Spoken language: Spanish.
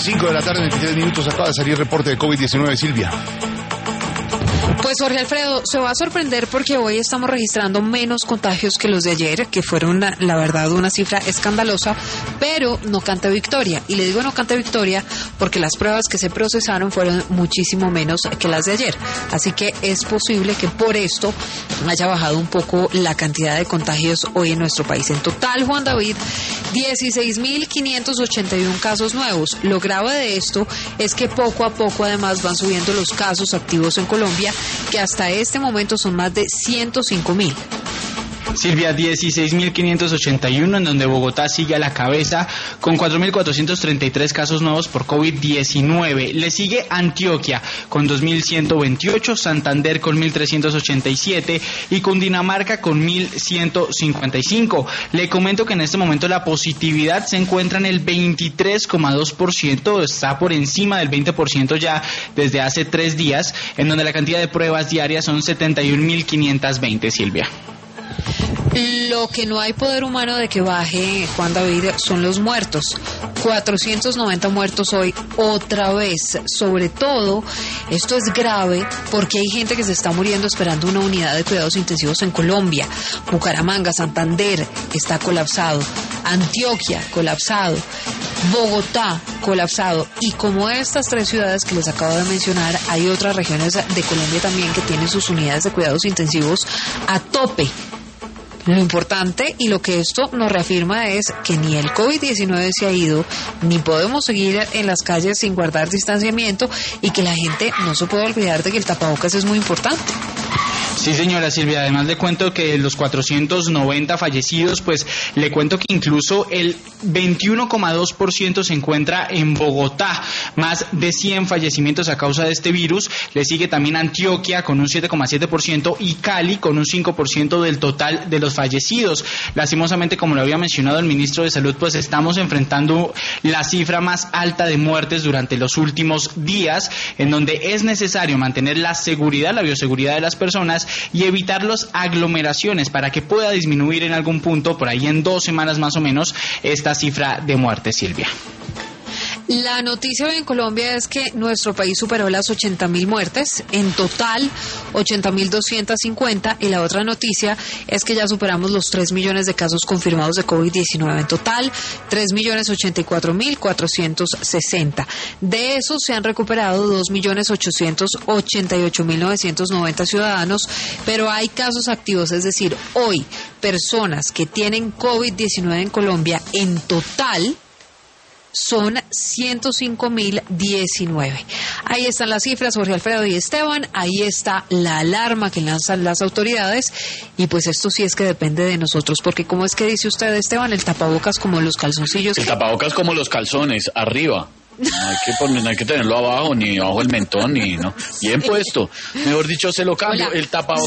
5 de la tarde, 23 minutos, acaba de salir reporte de COVID-19, Silvia. Pues Jorge Alfredo, se va a sorprender porque hoy estamos registrando menos contagios que los de ayer, que fueron, la verdad, una cifra escandalosa, pero no canta victoria. Y le digo no canta victoria porque las pruebas que se procesaron fueron muchísimo menos que las de ayer. Así que es posible que por esto haya bajado un poco la cantidad de contagios hoy en nuestro país. En total, Juan David, 16.581 casos nuevos. Lo grave de esto es que poco a poco además van subiendo los casos activos en Colombia, que hasta este momento son más de 105.000. Silvia, 16.581, en donde Bogotá sigue a la cabeza con 4.433 casos nuevos por COVID-19. Le sigue Antioquia con 2.128, Santander con 1.387 y Cundinamarca con 1.155. Le comento que en este momento la positividad se encuentra en el 23,2%, está por encima del 20% ya desde hace 3 días, en donde la cantidad de pruebas diarias son 71.520, Silvia. Lo que no hay poder humano de que baje, Juan David, son los muertos. 490 muertos hoy, otra vez. Sobre todo, esto es grave porque hay gente que se está muriendo esperando una unidad de cuidados intensivos en Colombia. Bucaramanga, Santander está colapsado. Antioquia, colapsado. Bogotá, colapsado. Y como estas 3 ciudades que les acabo de mencionar, hay otras regiones de Colombia también que tienen sus unidades de cuidados intensivos a tope. Lo importante y lo que esto nos reafirma es que ni el COVID-19 se ha ido, ni podemos seguir en las calles sin guardar distanciamiento y que la gente no se puede olvidar de que el tapabocas es muy importante. Sí, señora Silvia, además le cuento que los 490 fallecidos, pues le cuento que incluso el 21,2% se encuentra en Bogotá, más de 100 fallecimientos a causa de este virus. Le sigue también Antioquia con un 7,7% y Cali con un 5% del total de los fallecidos. Lastimosamente, como lo había mencionado el ministro de Salud, pues estamos enfrentando la cifra más alta de muertes durante los últimos días, en donde es necesario mantener la seguridad, la bioseguridad de las personas y evitar las aglomeraciones para que pueda disminuir en algún punto, por ahí en 2 semanas más o menos, esta cifra de muerte, Silvia. La noticia hoy en Colombia es que nuestro país superó las 80.000 muertes, en total 80.250, y la otra noticia es que ya superamos los 3 millones de casos confirmados de COVID-19, en total 3.084.460. De esos se han recuperado 2.888.990 ciudadanos, pero hay casos activos, es decir, hoy personas que tienen COVID-19 en Colombia en total son 105.019. Ahí están las cifras, Jorge Alfredo y Esteban. Ahí está la alarma que lanzan las autoridades. Y pues esto sí es que depende de nosotros, porque como es que dice usted, Esteban, el tapabocas como los calzoncillos. El tapabocas como los calzones, arriba. No hay que tenerlo abajo, ni abajo el mentón, ni no. Bien puesto. Mejor dicho, se lo cambio. Hola. El tapabocas.